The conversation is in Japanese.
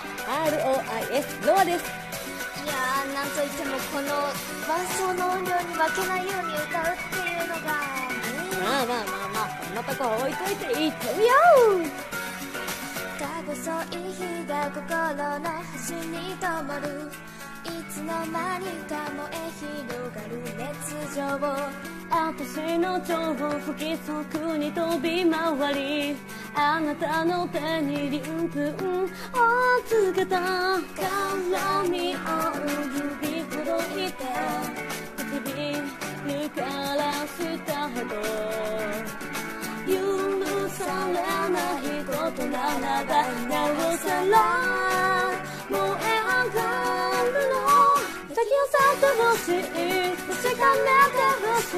ROIS ロアです。 いやー、なんといってもこの伴奏の音量に負けないように歌うっていうのが、 まあまあまあまあ、こんなとこ置いといて行ってみよう。 か細い日が心の端に灯る、いつの間にか燃え広がる熱情、 私の情報不規則に飛び回り、あなたの手に鱗粉をつけた絡み合う指ほどいた唇からしたほど許されないことならばなおさら燃え上がるの。先を去ってほしい、確かめてほし